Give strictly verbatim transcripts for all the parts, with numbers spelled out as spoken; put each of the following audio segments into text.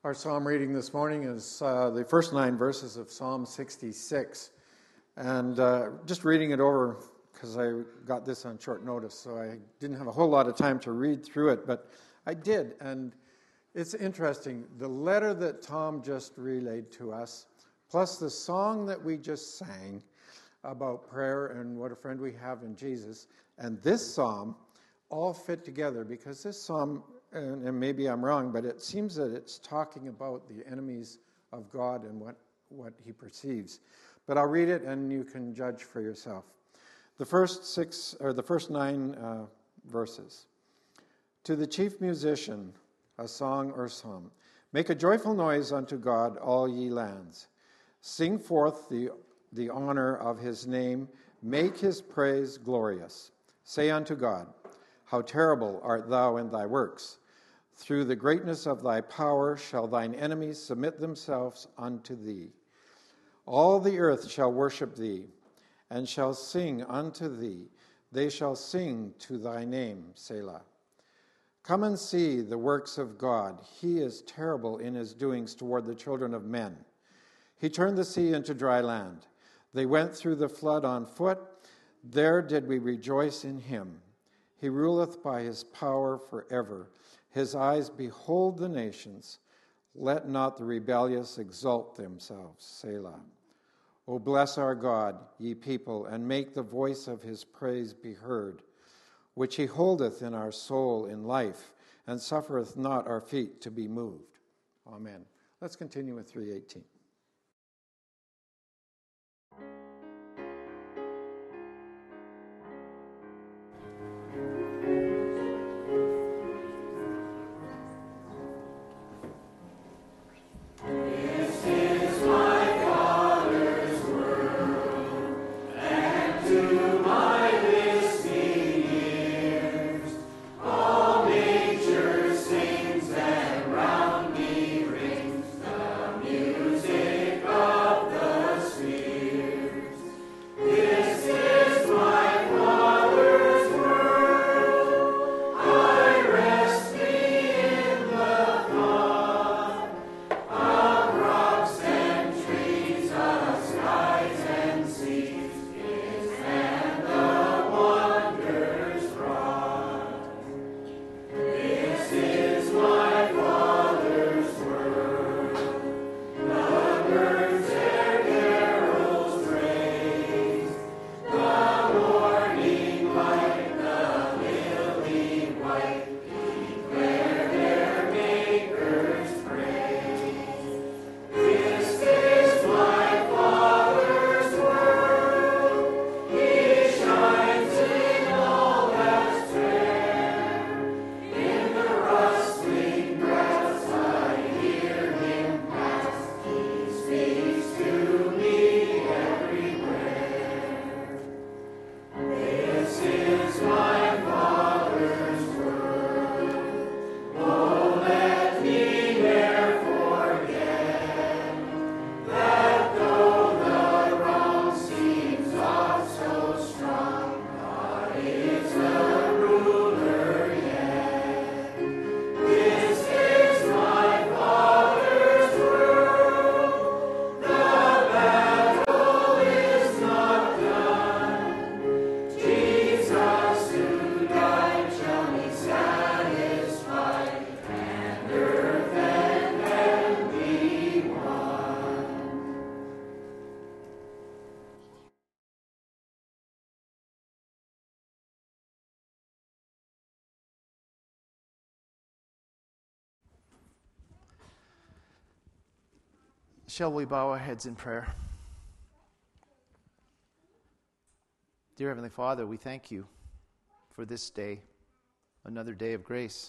Our psalm reading this morning is uh, the first nine verses of Psalm sixty-six. And uh, just reading it over, because I got this on short notice, so I didn't have a whole lot of time to read through it, but I did. And it's interesting. The letter that Tom just relayed to us, plus the song that we just sang about prayer and what a friend we have in Jesus, and this psalm all fit together, because this psalm, and, and maybe I'm wrong, but it seems that it's talking about the enemies of God and what, what he perceives. But I'll read it and you can judge for yourself. The first six, or the first nine uh, verses. To the chief musician, a song or psalm. Make a joyful noise unto God, all ye lands. Sing forth the, the honor of his name. Make his praise glorious. Say unto God, how terrible art thou in thy works. Through the greatness of thy power shall thine enemies submit themselves unto thee. All the earth shall worship thee, and shall sing unto thee. They shall sing to thy name, Selah. Come and see the works of God. He is terrible in his doings toward the children of men. He turned the sea into dry land. They went through the flood on foot. There did we rejoice in him. He ruleth by his power forever. His eyes behold the nations. Let not the rebellious exalt themselves. Selah. O bless our God, ye people, and make the voice of his praise be heard, which he holdeth in our soul in life, and suffereth not our feet to be moved. Amen. Let's continue with three eighteen. Shall we bow our heads in prayer? Dear Heavenly Father, we thank you for this day, another day of grace.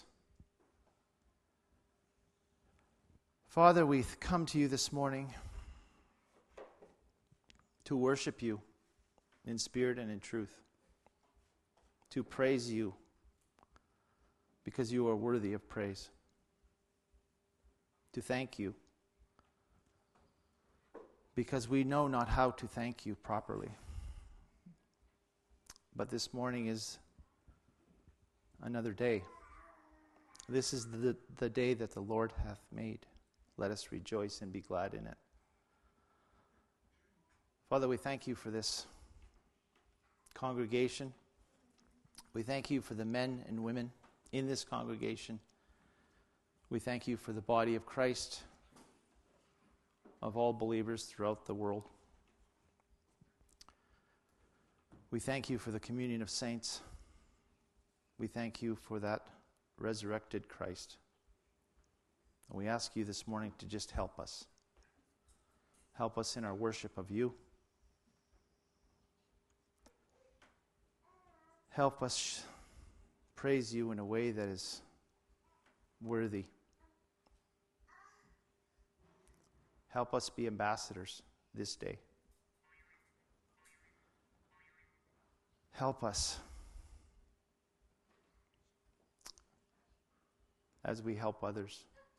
Father, we come to you this morning to worship you in spirit and in truth, to praise you because you are worthy of praise, to thank you because we know not how to thank you properly. But this morning is another day. This is the, the day that the Lord hath made. let us rejoice and be glad in it. Father, we thank you for this congregation. We thank you for the men and women in this congregation. We thank you for the body of Christ, of all believers throughout the world. We thank you for the communion of saints. We thank you for that resurrected Christ. And we ask you this morning to just help us. Help us in our worship of you. Help us praise you in a way that is worthy. Help us be ambassadors this day. Help us as we help others.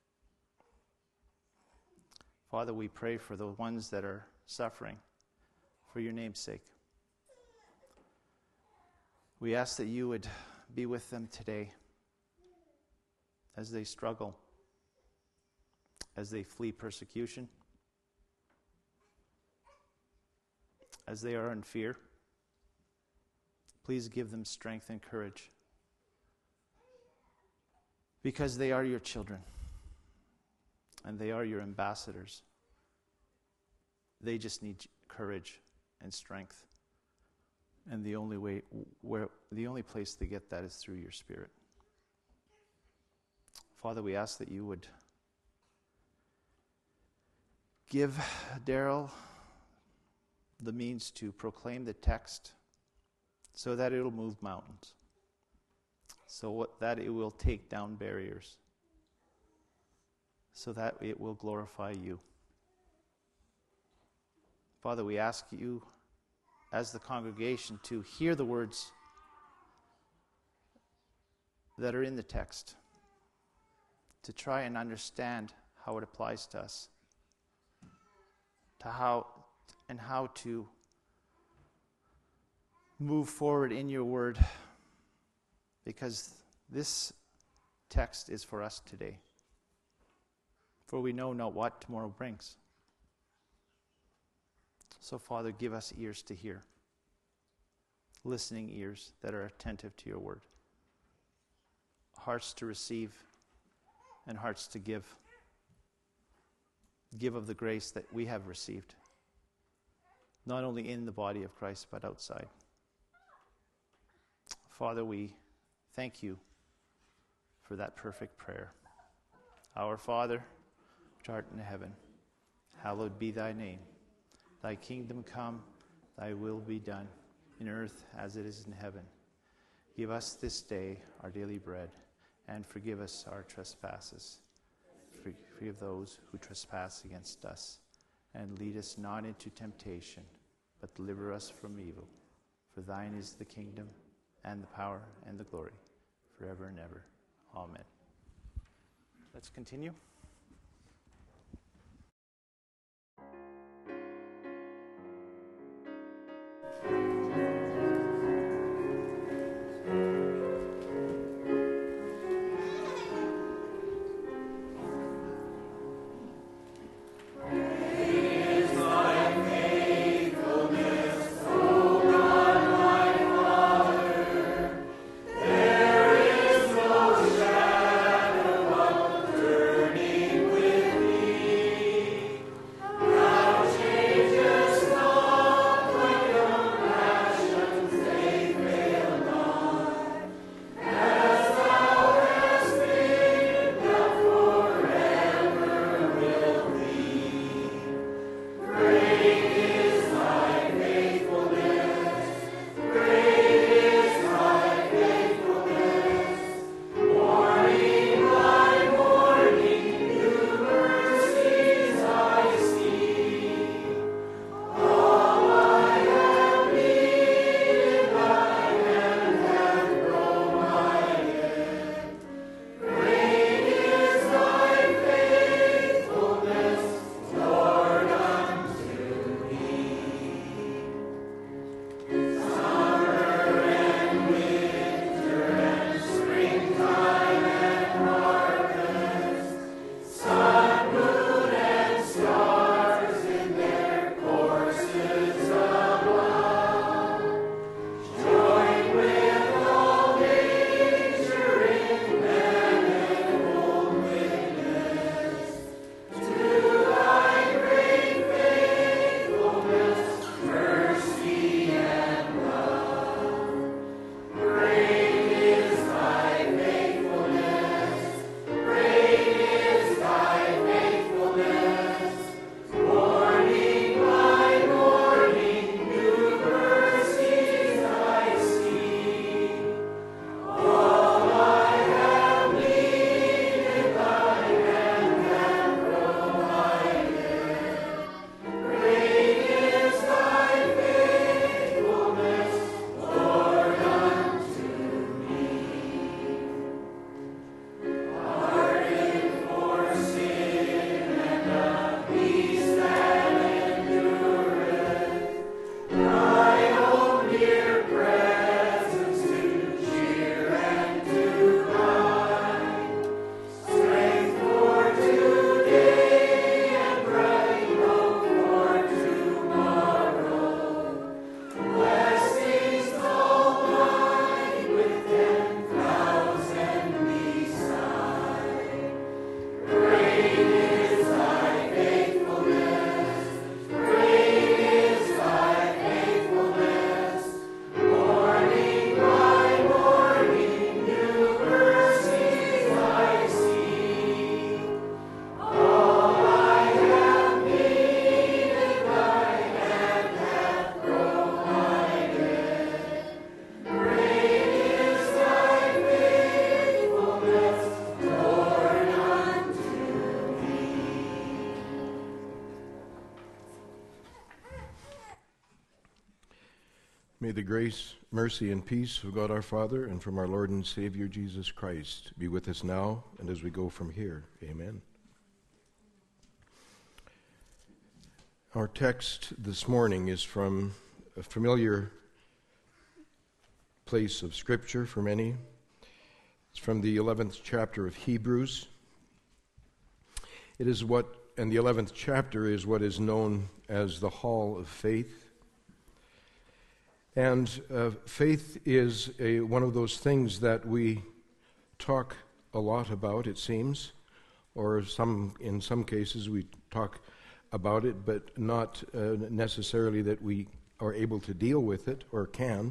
Father, we pray for the ones that are suffering for your name's sake. We ask that you would be with them today as they struggle, as they flee persecution, as they are in fear. Please give them strength and courage, because they are your children and they are your ambassadors. They just need courage and strength. And the only way, where the only place to get that is through your Spirit. Father, we ask that you would give Daryl the means to proclaim the text so that it'll move mountains, so that it will take down barriers, so that it will glorify you. Father, we ask you as the congregation to hear the words that are in the text, to try and understand how it applies to us, to how and how to move forward in your word, because this text is for us today. For we know not what tomorrow brings. So, Father, give us ears to hear, listening ears that are attentive to your word, hearts to receive and hearts to give. Give of the grace that we have received, not only in the body of Christ, but outside. Father, we thank you for that perfect prayer. Our Father, which art in heaven, hallowed be thy name. Thy kingdom come, thy will be done, in earth as it is in heaven. Give us this day our daily bread, and forgive us our trespasses. Forgive those who trespass against us, and lead us not into temptation, but deliver us from evil. For thine is the kingdom, and the power, and the glory, forever and ever. Amen. Let's continue. Turning May the grace, mercy, and peace of God our Father and from our Lord and Savior Jesus Christ be with us now and as we go from here. Amen. Our text this morning is from a familiar place of Scripture for many. It's from the eleventh chapter of Hebrews. It is what, and the eleventh chapter is what is known as the Hall of Faith. And uh, faith is a, one of those things that we talk a lot about, it seems, or some in some cases we talk about it, but not uh, necessarily that we are able to deal with it or can.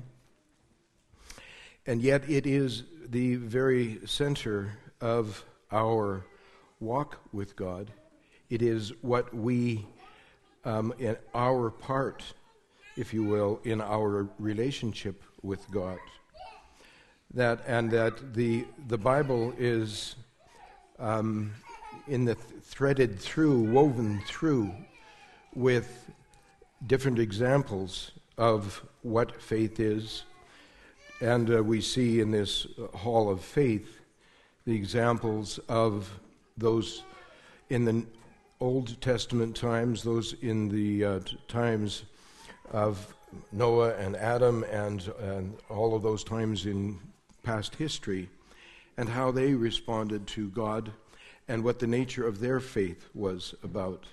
And yet it is the very center of our walk with God. It is what we, um, in our part, if you will, in our relationship with God. That and that the the Bible is um, in the th- threaded through, woven through, with different examples of what faith is, and uh, we see in this Hall of Faith the examples of those in the Old Testament times, those in the uh, t- times of Noah and Adam and, and all of those times in past history, and how they responded to God and what the nature of their faith was about.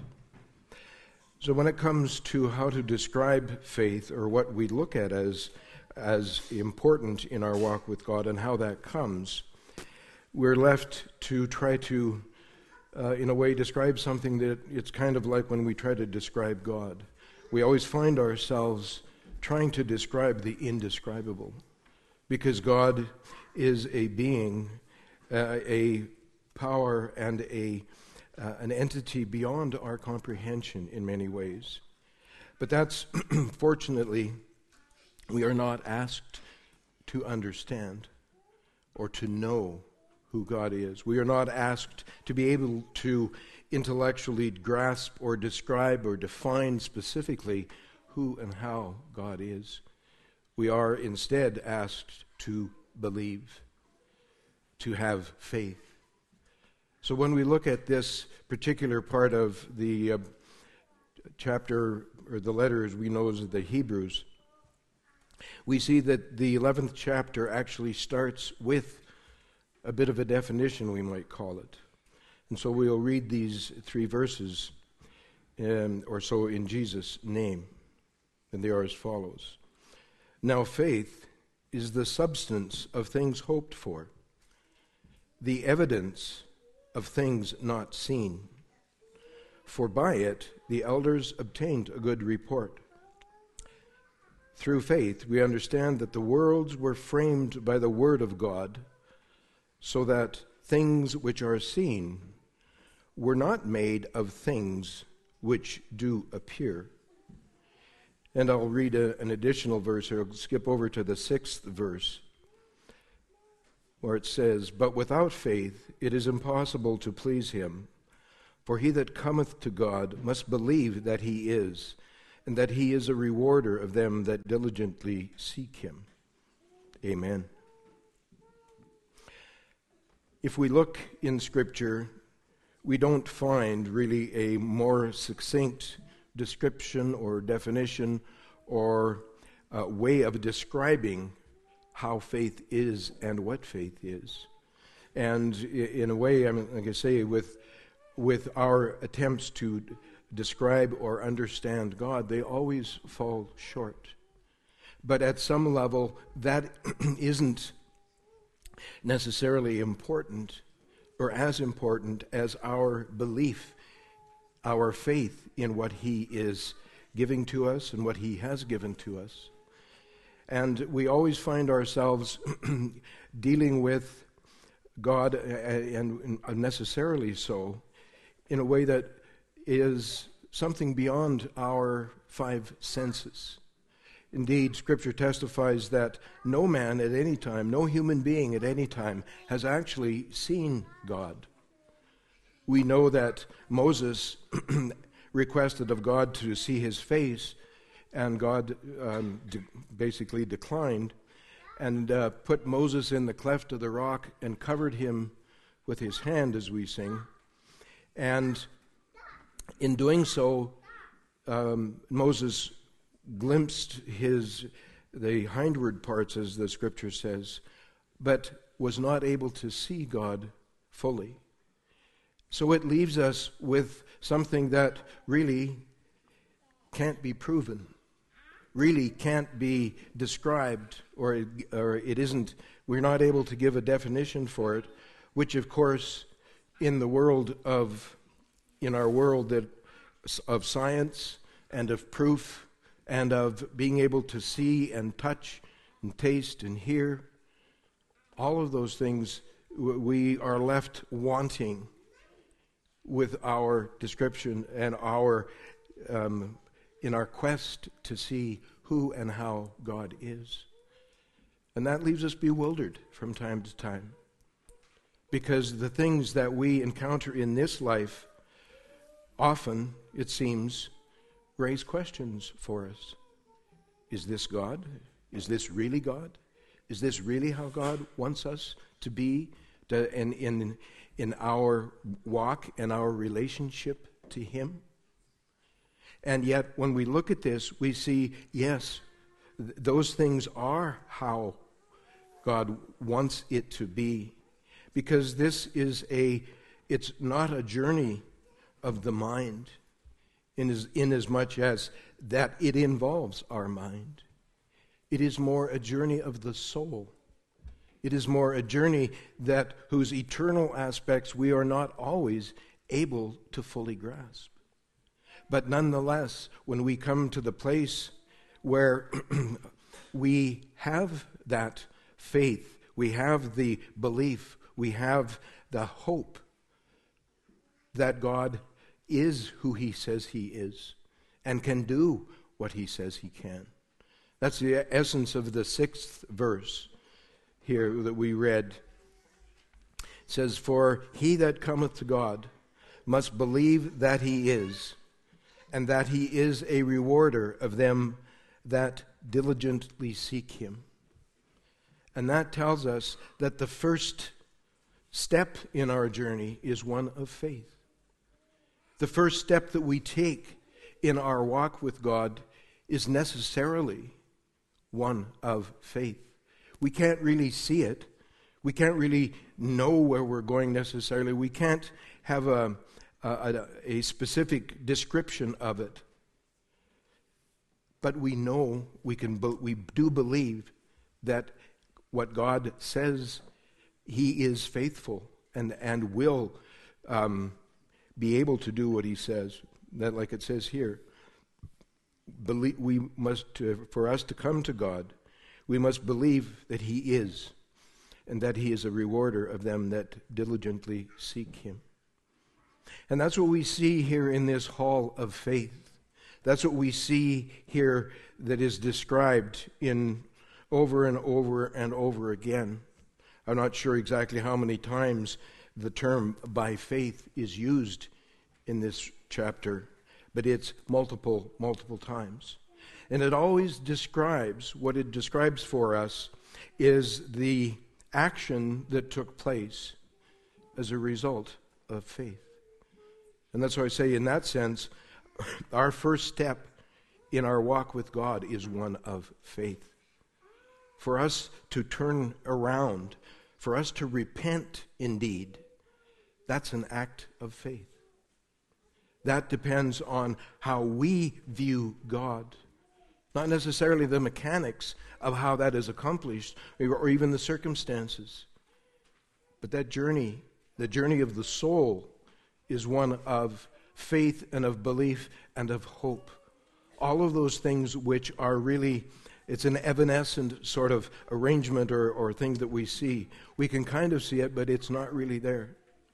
So when it comes to how to describe faith, or what we look at as, as important in our walk with God and how that comes, we're left to try to, uh, in a way, describe something that it's kind of like when we try to describe God. We always find ourselves trying to describe the indescribable, because God is a being, uh, a power, and a uh, an entity beyond our comprehension in many ways. But that's, fortunately, we are not asked to understand or to know who God is. We are not asked to be able to intellectually grasp or describe or define specifically who and how God is. We are instead asked to believe, to have faith. So when we look at this particular part of the uh, chapter, or the letter as we know as the Hebrews, we see that the eleventh chapter actually starts with a bit of a definition, we might call it. And so we'll read these three verses um, or so in Jesus' name. And they are as follows. Now faith is the substance of things hoped for, the evidence of things not seen. For by it the elders obtained a good report. Through faith we understand that the worlds were framed by the word of God, so that things which are seen were not made of things which do appear. And I'll read a, an additional verse here. I'll skip over to the sixth verse, where it says, But without faith it is impossible to please him. For he that cometh to God must believe that he is, and that he is a rewarder of them that diligently seek him. Amen. If we look in Scripture, we don't find really a more succinct description or definition or uh, way of describing how faith is and what faith is. And in a way, I mean, like I say, with with our attempts to describe or understand God, they always fall short. But at some level, that isn't necessarily important, or as important as our belief, our faith in what he is giving to us and what he has given to us. And we always find ourselves dealing with God, and unnecessarily so, in a way that is something beyond our five senses. Indeed, Scripture testifies that no man at any time, no human being at any time, has actually seen God. We know that Moses requested of God to see his face, and God um, de- basically declined and uh, put Moses in the cleft of the rock and covered him with his hand, as we sing. And in doing so, um, Moses glimpsed his the hindward parts, as the scripture says, but was not able to see God fully. So it leaves us with something that really can't be proven, really can't be described, or, or it isn't, we're not able to give a definition for it, which of course in the world of, in our world that of science and of proof and of being able to see and touch and taste and hear, all of those things we are left wanting with our description and our um, in our quest to see who and how God is. And that leaves us bewildered from time to time, because the things that we encounter in this life often, it seems, raise questions for us. Is this God? Is this really God? Is this really how God wants us to be to, in, in, in our walk and our relationship to Him? And yet, when we look at this, we see, yes, th- those things are how God wants it to be. Because this is a, it's not a journey of the mind, in as, in as much as that it involves our mind. It is more a journey of the soul. It is more a journey that whose eternal aspects we are not always able to fully grasp. But nonetheless, when we come to the place where we have that faith, we have the belief, we have the hope that God is who He says He is and can do what He says He can. That's the essence of the sixth verse here that we read. It says, "For he that cometh to God must believe that He is, and that He is a rewarder of them that diligently seek Him." And that tells us that the first step in our journey is one of faith. The first step that we take in our walk with God is necessarily one of faith. We can't really see it. We can't really know where we're going necessarily. We can't have a, a, a specific description of it. But we know, we can, we do believe that what God says, He is faithful and, and will um, be able to do what He says. That, like it says here, believe, we must, uh, for us to come to God, we must believe that He is, and that He is a rewarder of them that diligently seek Him. And that's what we see here in this hall of faith. That's what we see here that is described in over and over and over again. I'm not sure exactly how many times the term by faith is used in this chapter, but it's multiple, multiple times. And it always describes, what it describes for us is the action that took place as a result of faith. And that's why I say, in that sense, our first step in our walk with God is one of faith. For us to turn around, for us to repent indeed, that's an act of faith. That depends on how we view God. Not necessarily the mechanics of how that is accomplished, or even the circumstances. But that journey, the journey of the soul, is one of faith and of belief and of hope. All of those things which are really, it's an evanescent sort of arrangement or, or thing that we see. We can kind of see it, but it's not really there.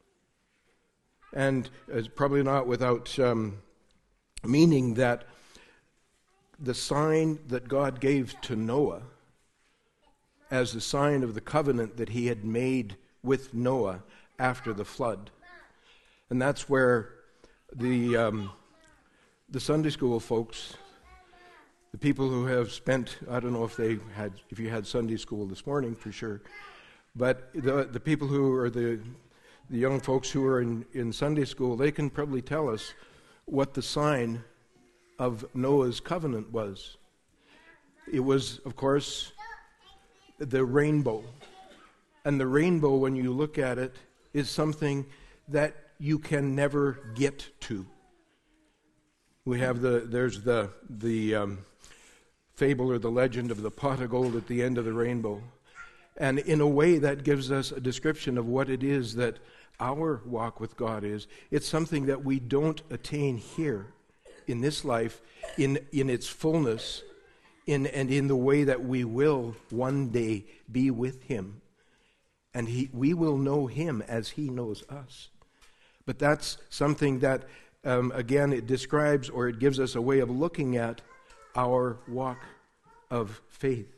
And it's probably not without um, meaning that the sign that God gave to Noah as the sign of the covenant that He had made with Noah after the flood. And that's where the um, the Sunday school folks The people who have spent, I don't know if they had, if you had Sunday school this morning for sure, but the the people who are the the young folks who are in, in Sunday school, they can probably tell us what the sign of Noah's covenant was. It was, of course, the rainbow. And the rainbow, when you look at it, is something that you can never get to. We have the, there's the, the um, fable or the legend of the pot of gold at the end of the rainbow. And in a way, that gives us a description of what it is that our walk with God is. It's something that we don't attain here in this life in, in its fullness in, and in the way that we will one day be with Him. And he, we will know Him as He knows us. But that's something that, um, again, it describes or it gives us a way of looking at our walk of faith.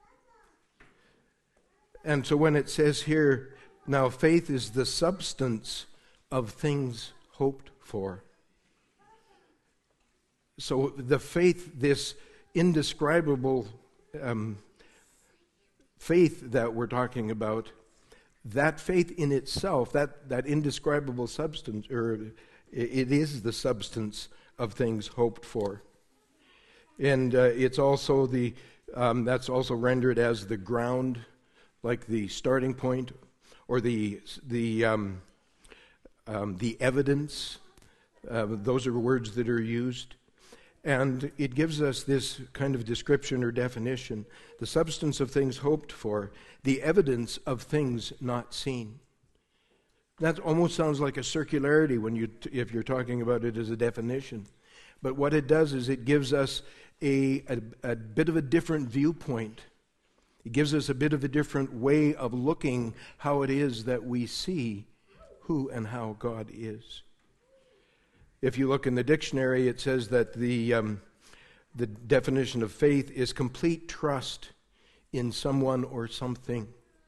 And so when it says here, now faith is the substance of things hoped for. So the faith, this indescribable um, faith that we're talking about, that faith in itself, that, that indescribable substance, or it is the substance of things hoped for. And uh, it's also the, um, that's also rendered as the ground, like the starting point, or the, the, um, um, the evidence. Uh, those are words that are used. And it gives us this kind of description or definition. The substance of things hoped for, the evidence of things not seen. That almost sounds like a circularity when you, t- if you're talking about it as a definition. But what it does is it gives us a, a, a bit of a different viewpoint. It gives us a bit of a different way of looking how it is that we see who and how God is. If you look in the dictionary, it says that the um, the definition of faith is complete trust in someone or something.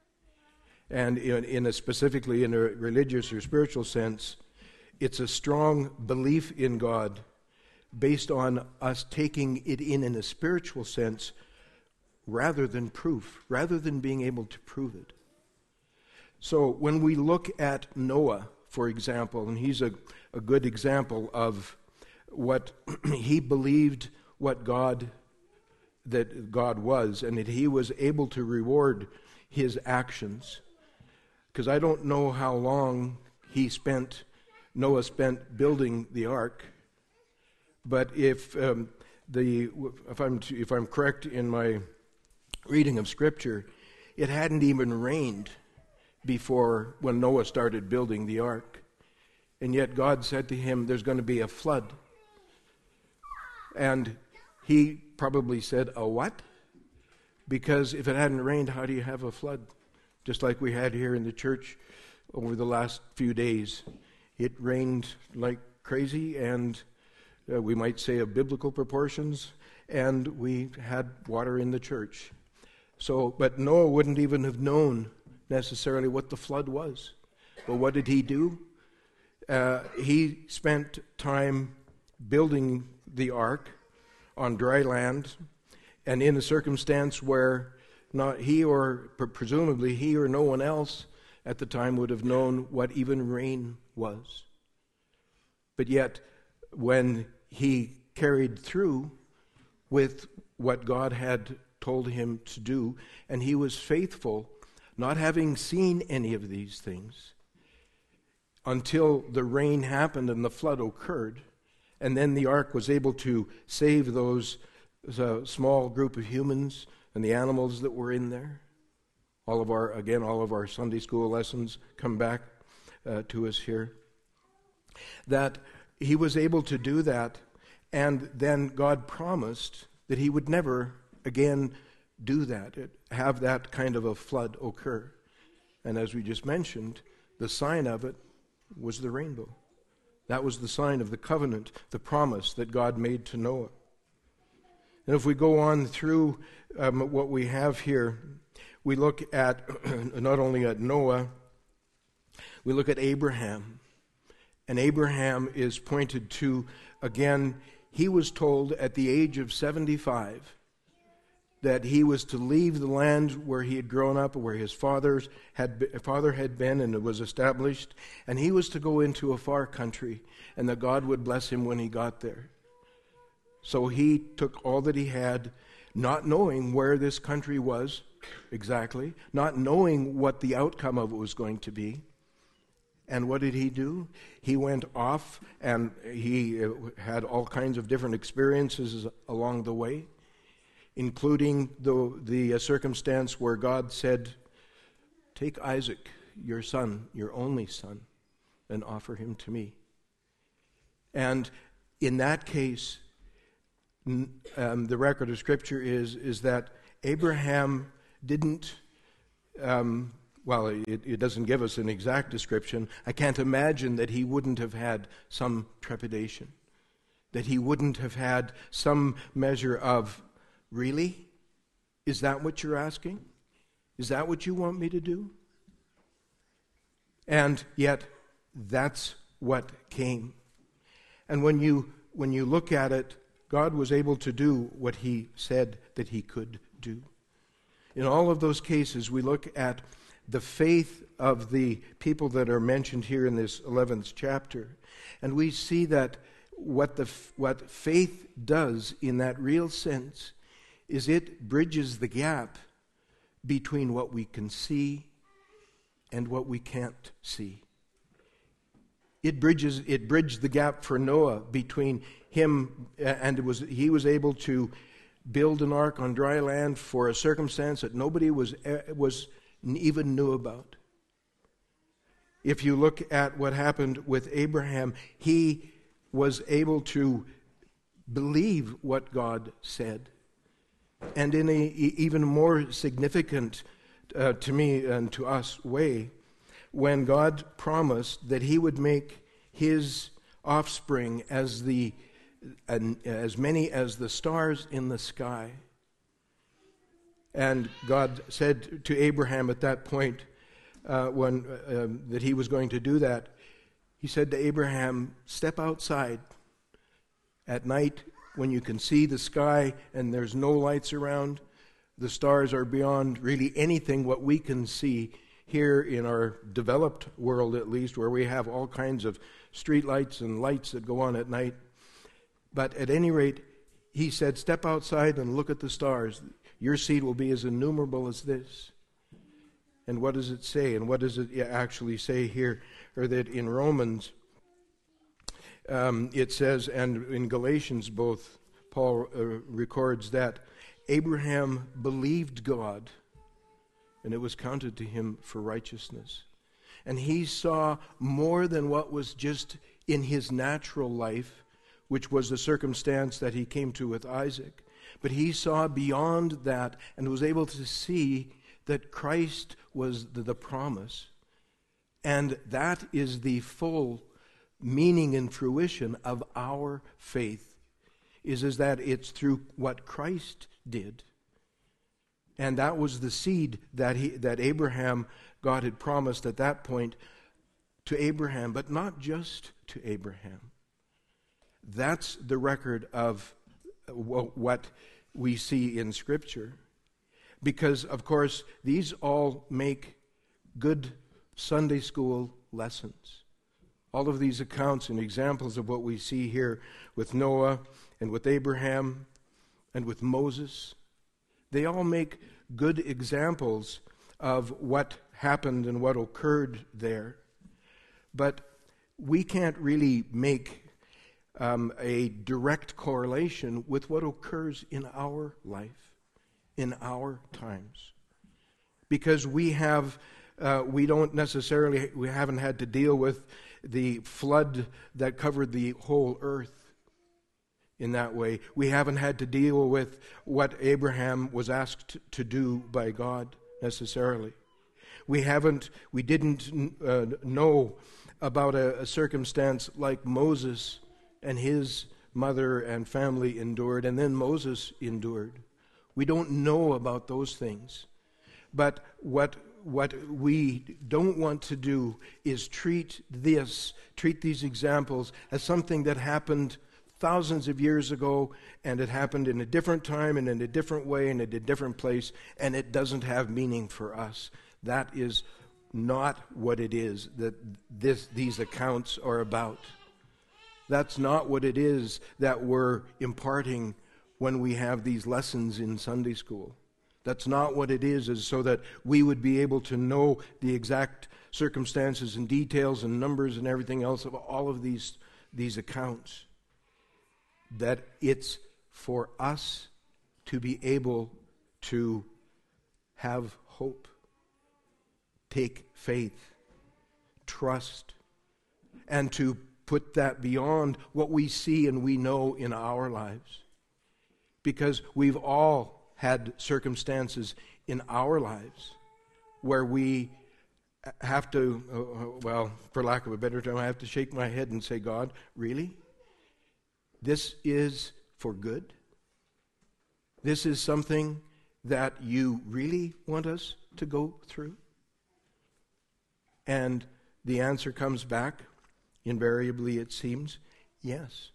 And in, in a specifically in a religious or spiritual sense, it's a strong belief in God based on us taking it in in a spiritual sense rather than proof, rather than being able to prove it. So when we look at Noah, for example, and he's a, a good example of what he believed what God, that God was, and that he was able to reward his actions. Because I don't know how long he spent, Noah spent building the ark, but if um, the if I'm if I'm correct in my reading of Scripture, it hadn't even rained before when Noah started building the ark. And yet God said to him, there's going to be a flood. And he probably said, a what? Because if it hadn't rained, how do you have a flood? Just like we had here in the church over the last few days. It rained like crazy, and uh, we might say of biblical proportions, and we had water in the church. So, but Noah wouldn't even have known necessarily what the flood was. But what did he do? Uh, he spent time building the ark on dry land, and in a circumstance where not he or presumably he or no one else at the time would have known what even rain was. But yet, when he carried through with what God had told him to do, and he was faithful, not having seen any of these things, until the rain happened and the flood occurred, and then the ark was able to save those uh, small group of humans and the animals that were in there. All of our, again, all of our Sunday school lessons come back uh, to us here. That he was able to do that, and then God promised that he would never again do that, have that kind of a flood occur. And as we just mentioned, the sign of it was the rainbow. That was the sign of the covenant, the promise that God made to Noah. And if we go on through um, what we have here, we look at not only at Noah, we look at Abraham. And Abraham is pointed to, again, he was told at the age of seventy-five that he was to leave the land where he had grown up, where his father's had, father had been and it was established, and he was to go into a far country, and that God would bless him when he got there. So he took all that he had, not knowing where this country was exactly, not knowing what the outcome of it was going to be. And what did he do? He went off, and he had all kinds of different experiences along the way, including the, the circumstance where God said, "Take Isaac, your son, your only son, and offer him to me." And in that case, um, the record of Scripture is, is that Abraham didn't, um, well, it, it doesn't give us an exact description. I can't imagine that he wouldn't have had some trepidation, that he wouldn't have had some measure of, "Really? Is that what you're asking? Is that what you want me to do?" And yet, that's what came. And when you when you look at it, God was able to do what he said that he could do. In all of those cases, we look at the faith of the people that are mentioned here in this eleventh chapter, and we see that what the what faith does in that real sense is it bridges the gap between what we can see and what we can't see. It bridges it bridged the gap for Noah between him and it was he was able to build an ark on dry land for a circumstance that nobody was was even knew about. If you look at what happened with Abraham, he was able to believe what God said. And in an even more significant uh, to me and to us way, when God promised that he would make his offspring as the uh, as many as the stars in the sky. And God said to Abraham at that point, uh, when uh, um, that he was going to do that, he said to Abraham, "Step outside at night when you can see the sky and there's no lights around. The stars are beyond really anything what we can see here in our developed world, at least, where we have all kinds of street lights and lights that go on at night. But at any rate, he said, step outside and look at the stars. Your seed will be as innumerable as this." And what does it say? And what does it actually say here? Or that in Romans, um, it says, and in Galatians both, Paul uh, records that Abraham believed God, and it was counted to him for righteousness. And he saw more than what was just in his natural life, which was the circumstance that he came to with Isaac. But he saw beyond that and was able to see that Christ was the, the promise. And that is the full meaning and fruition of our faith, is, is that it's through what Christ did. And that was the seed that he that Abraham, God had promised at that point to Abraham, but not just to Abraham. That's the record of what we see in Scripture. Because, of course, these all make good Sunday school lessons. All of these accounts and examples of what we see here with Noah and with Abraham and with Moses, they all make good examples of what happened and what occurred there. But we can't really make um, a direct correlation with what occurs in our life, in our times. Because we have, uh, we don't necessarily, we haven't had to deal with the flood that covered the whole earth in that way. We haven't had to deal with what Abraham was asked to do by God necessarily. We haven't, we didn't uh, know about a, a circumstance like Moses and his mother and family endured, and then Moses endured. We don't know about those things. But what what we don't want to do is treat this, treat these examples as something that happened thousands of years ago, and it happened in a different time and in a different way and in a different place, and it doesn't have meaning for us. That is not what it is that this, these accounts are about. That's not what it is that we're imparting when we have these lessons in Sunday school. That's not what it is, is so that we would be able to know the exact circumstances and details and numbers and everything else of all of these, these accounts. That it's for us to be able to have hope, take faith, trust, and to put that beyond what we see and we know in our lives. Because we've all had circumstances in our lives where we have to, uh, well, for lack of a better term, I have to shake my head and say, God, really? This is for good? This is something that you really want us to go through? And the answer comes back, invariably it seems, yes.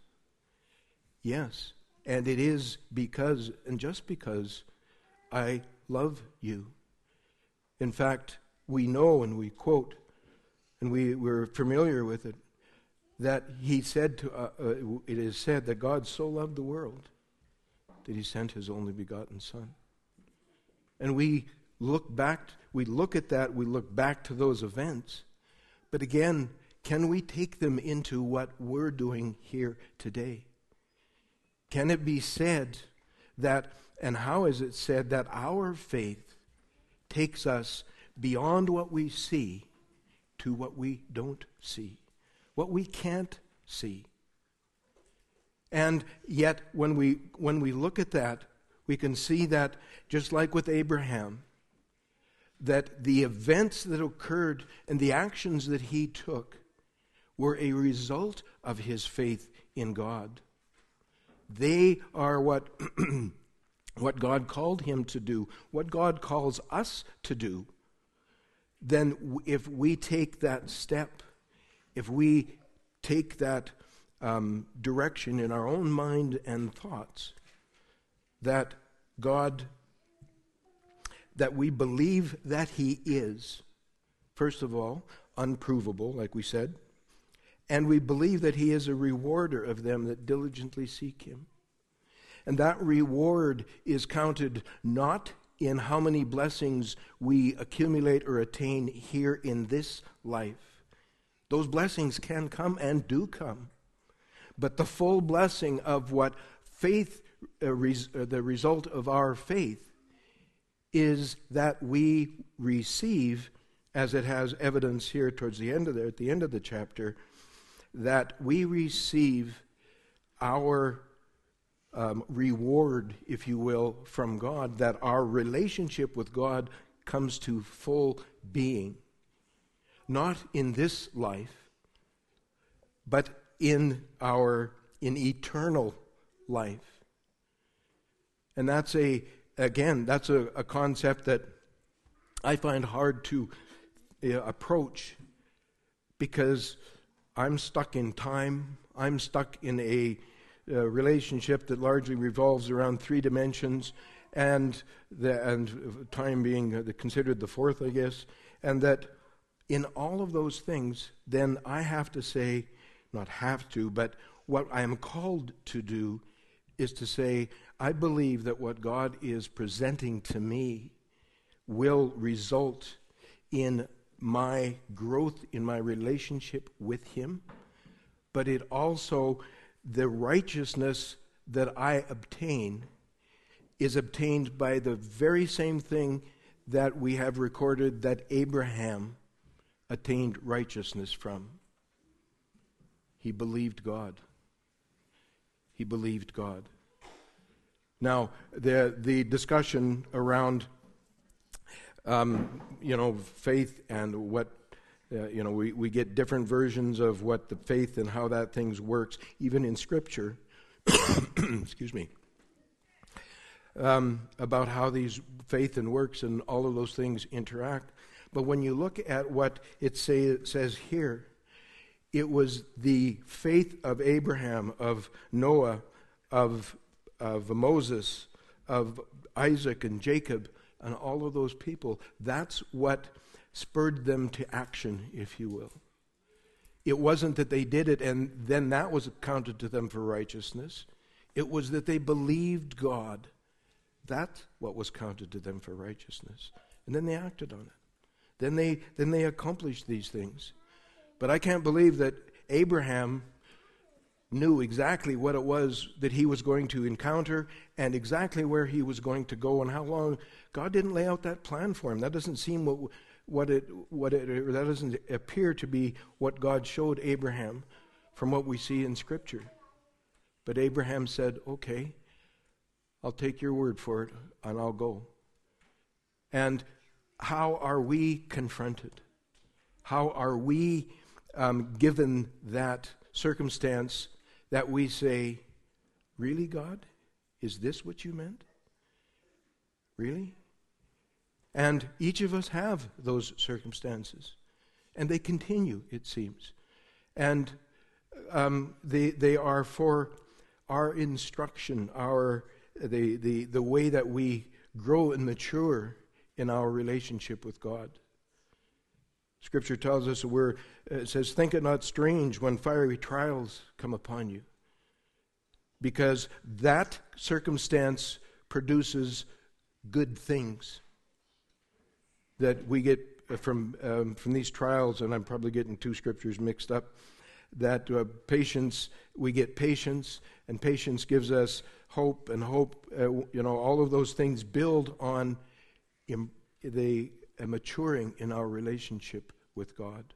Yes. And it is because, and just because, I love you. In fact, we know and we quote, and we, we're familiar with it, that he said to, uh, uh, it is said that God so loved the world that he sent his only begotten Son. And we look back, we look at that, we look back to those events, but again, can we take them into what we're doing here today? Can it be said that, and how is it said, that our faith takes us beyond what we see to what we don't see, what we can't see? And yet, when we when we look at that, we can see that, just like with Abraham, that the events that occurred and the actions that he took were a result of his faith in God. They are what, what God called him to do, what God calls us to do. Then if we take that step, if we take that um, direction in our own mind and thoughts, that God, that we believe that he is, first of all, unprovable, like we said, and we believe that he is a rewarder of them that diligently seek him. And that reward is counted not in how many blessings we accumulate or attain here in this life. Those blessings can come and do come. But the full blessing of what faith, uh, res- uh, the result of our faith, is that we receive, as it has evidence here towards the end of the, at the end of the chapter, that we receive our um, reward, if you will, from God, that our relationship with God comes to full being. Not in this life, but in our, in eternal life. And that's a, again, that's a, a concept that I find hard to uh, approach, because I'm stuck in time. I'm stuck in a, a relationship that largely revolves around three dimensions, and the, and time being the, considered the fourth, I guess. And that in all of those things, then I have to say, not have to, but what I am called to do is to say, I believe that what God is presenting to me will result in my growth in my relationship with him, but it also, the righteousness that I obtain is obtained by the very same thing that we have recorded that Abraham attained righteousness from. He believed God. He believed God. Now, the the discussion around Um, you know, faith and what, uh, you know, we, we get different versions of what the faith and how that things works, even in Scripture, excuse me, um, about how these faith and works and all of those things interact. But when you look at what it say, it says here, It was the faith of Abraham, of Noah, of, of Moses, of Isaac and Jacob, and all of those people. That's what spurred them to action, if you will. It wasn't that they did it and then that was counted to them for righteousness. It was that they believed God. That's what was counted to them for righteousness. And then they acted on it. Then they, then they accomplished these things. But I can't believe that Abraham knew exactly what it was that he was going to encounter and exactly where he was going to go and how long. God didn't lay out that plan for him. That doesn't seem what what it what it or that doesn't appear to be what God showed Abraham from what we see in Scripture. But Abraham said, "Okay, I'll take your word for it and I'll go." And how are we confronted? How are we um, given that circumstance that we say, "Really, God? Is this what you meant? Really?" And each of us have those circumstances. And they continue, it seems. And um, they they are for our instruction, our the, the, the way that we grow and mature in our relationship with God. Scripture tells us, we're, it says, "Think it not strange when fiery trials come upon you." Because that circumstance produces good things that we get from um, from these trials, and I'm probably getting two scriptures mixed up, that uh, patience, we get patience, and patience gives us hope, and hope, uh, you know, all of those things build on im- the uh, maturing in our relationship with God.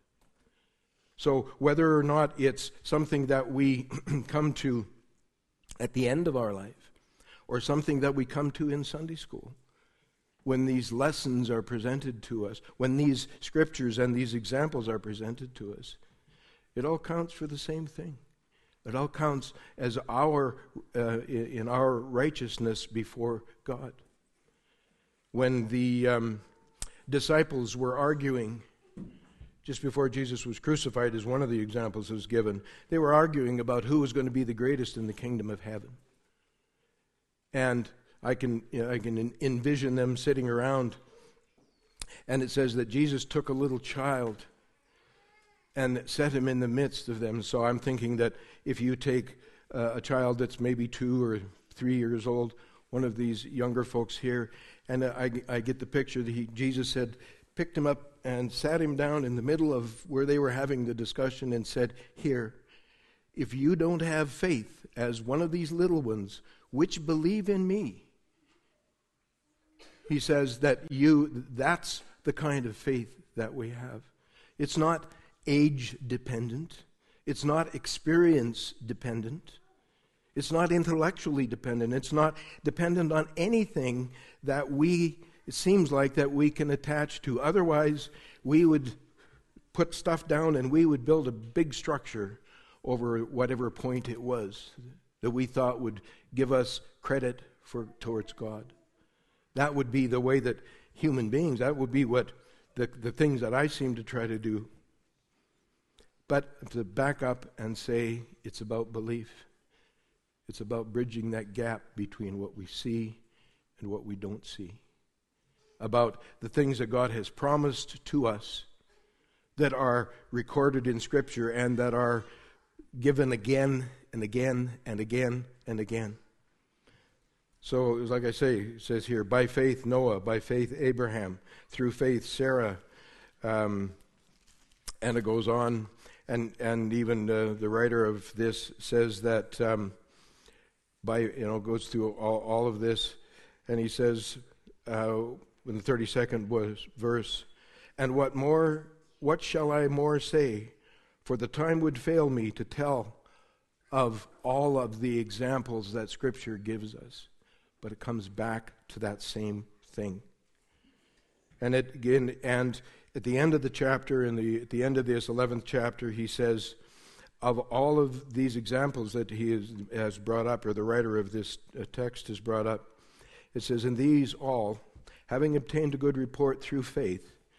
So whether or not it's something that we come to at the end of our life, or something that we come to in Sunday school, when these lessons are presented to us, when these scriptures and these examples are presented to us, it all counts for the same thing. It all counts as our uh, in our righteousness before God. When the um, disciples were arguing just before Jesus was crucified, as one of the examples was given, they were arguing about who was going to be the greatest in the kingdom of heaven. And I can, you know, I can envision them sitting around, and it says that Jesus took a little child and set him in the midst of them. So I'm thinking that if you take uh, a child that's maybe two or three years old, one of these younger folks here, and I, I get the picture that he, Jesus said, picked him up and sat him down in the middle of where they were having the discussion and said, "Here, if you don't have faith as one of these little ones, which believe in me," he says that you, that's the kind of faith that we have. It's not age dependent. It's not experience dependent. It's not intellectually dependent. It's not dependent on anything that we, it seems like, that we can attach to. Otherwise, we would put stuff down and we would build a big structure over whatever point it was that we thought would give us credit for towards God. That would be the way that human beings, that would be what the, the things that I seem to try to do. But to back up and say it's about belief. It's about bridging that gap between what we see and what we don't see. About the things that God has promised to us that are recorded in Scripture and that are given again and again and again and again. So, it was like I say, it says here, by faith Noah, by faith Abraham, through faith Sarah, um, and it goes on. And and even uh, the writer of this says that um, by, you know, goes through all, all of this, and he says uh, in the thirty-second verse, "And what more, what shall I more say? For the time would fail me to tell of all of the examples that Scripture gives us." But it comes back to that same thing. And it again, and at the end of the chapter, in the at the end of this eleventh chapter, he says, of all of these examples that he has, has brought up, or the writer of this uh, text has brought up, it says, "In these all, having obtained a good report through faith,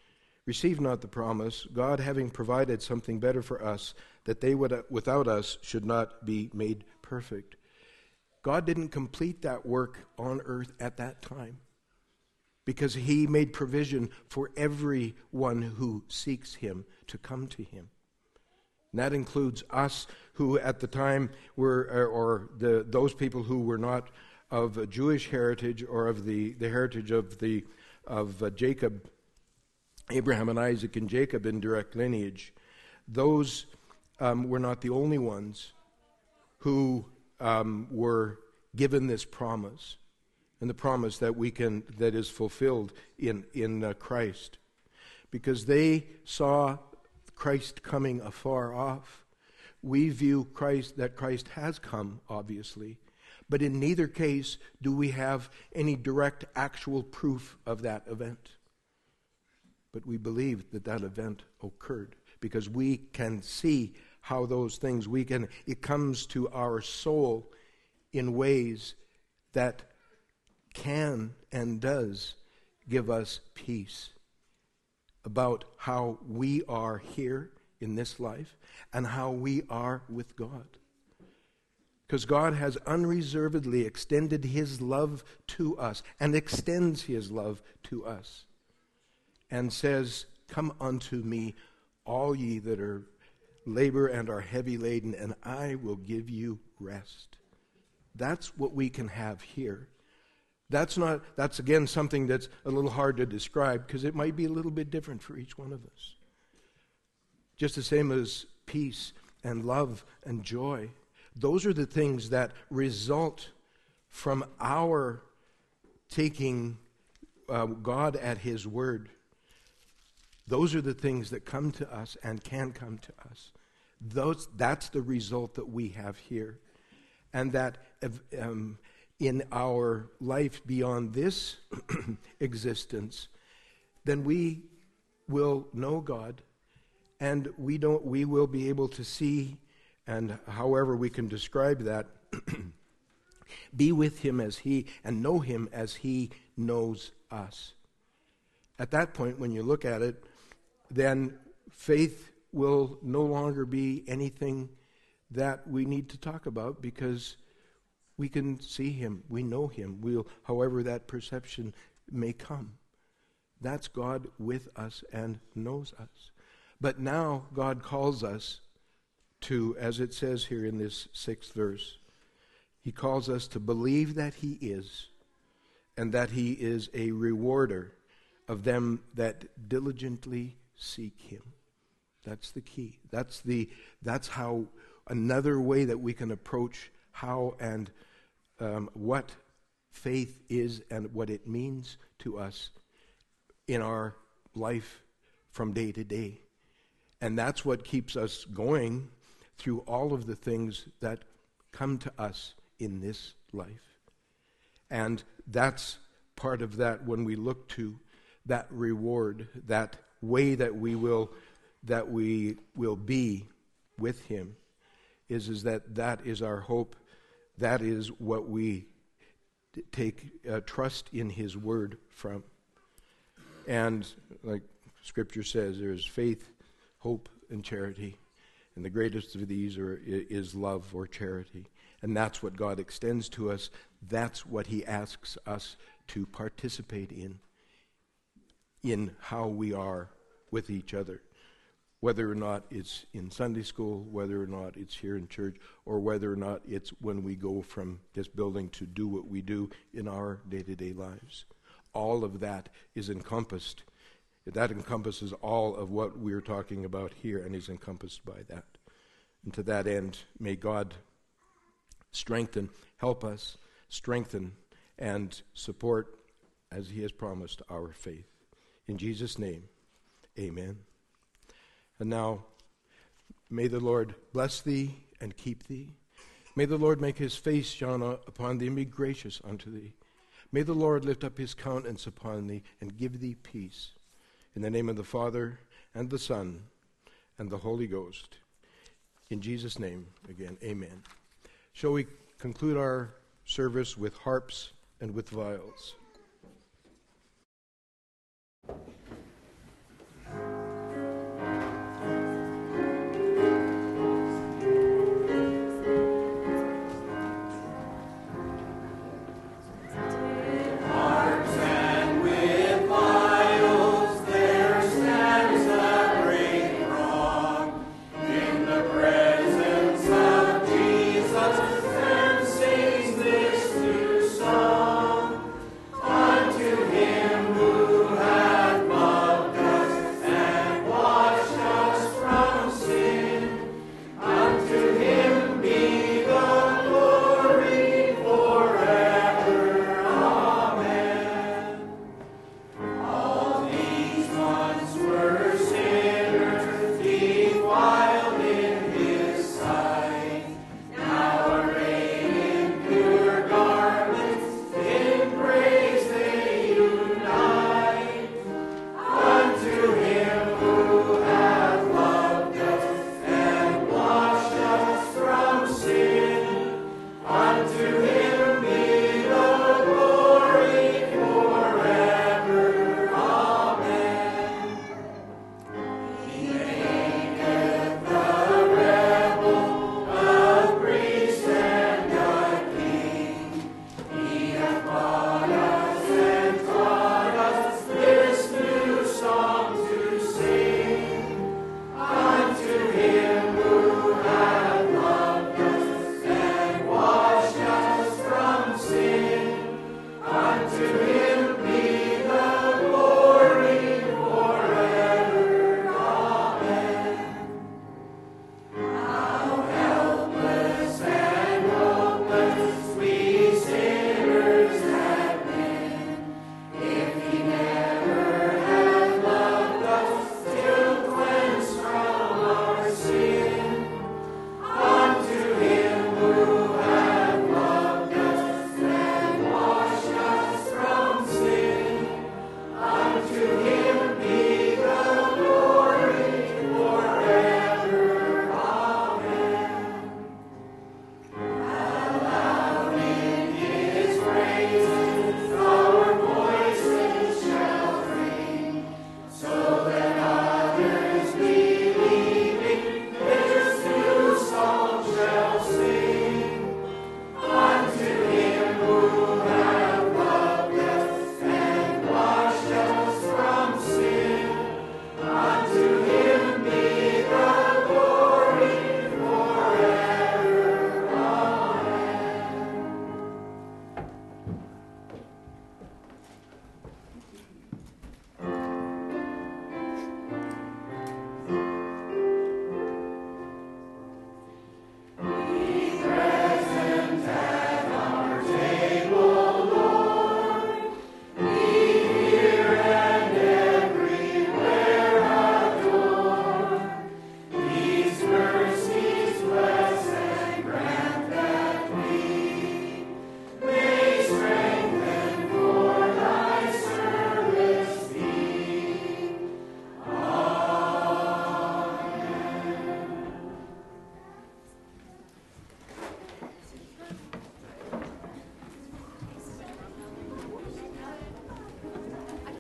receive not the promise, God having provided something better for us, that they would without us should not be made perfect. God didn't complete that work on earth at that time, because he made provision for everyone who seeks him to come to him. And that includes us who at the time were, or, or the those people who were not of a Jewish heritage or of the, the heritage of the of uh, Jacob, Abraham and Isaac and Jacob in direct lineage. Those um, were not the only ones who um, were given this promise, and the promise that we can that is fulfilled in in uh, Christ, because they saw Christ coming afar off. We view Christ that Christ has come, obviously, but in neither case do we have any direct actual proof of that event. But we believe that that event occurred because we can see how those things, we can, it comes to our soul in ways that can and does give us peace about how we are here in this life and how we are with God. Because God has unreservedly extended his love to us and extends his love to us and says, "Come unto me, all ye that are labor and are heavy laden, and I will give you rest." That's what we can have here. That's not, that's again something that's a little hard to describe because it might be a little bit different for each one of us. Just the same as peace and love and joy. Those are the things that result from our taking uh, God at his word. Those are the things that come to us and can come to us. Those, that's the result that we have here. And that um, in our life beyond this existence, then we will know God, and we don't. We will be able to see, and however we can describe that, be with him as he, and know him as he knows us. At that point, when you look at it, then faith will no longer be anything that we need to talk about, because we can see him, we know him, we'll, however that perception may come. That's God with us and knows us. But now God calls us to, as it says here in this sixth verse, he calls us to believe that he is, and that he is a rewarder of them that diligently seek him. That's the key. That's the that's how another way that we can approach how and um, what faith is and what it means to us in our life from day to day. And that's what keeps us going through all of the things that come to us in this life. And that's part of that when we look to that reward, that way that we will that we will be with him, is, is that that is our hope. That is what we take uh, trust in his word from. And like Scripture says, there is faith, hope, and charity. And the greatest of these are, is love or charity. And that's what God extends to us. That's what he asks us to participate in, in how we are with each other. Whether or not it's in Sunday school, whether or not it's here in church, or whether or not it's when we go from this building to do what we do in our day-to-day lives. All of that is encompassed. That encompasses all of what we're talking about here, and is encompassed by that. And to that end, may God strengthen, help us, strengthen, and support, as he has promised, our faith. In Jesus' name, amen. And now, may the Lord bless thee and keep thee. May the Lord make his face shine upon thee and be gracious unto thee. May the Lord lift up his countenance upon thee and give thee peace. In the name of the Father, and the Son, and the Holy Ghost. In Jesus' name, again, amen. Shall we conclude our service with harps and with viols?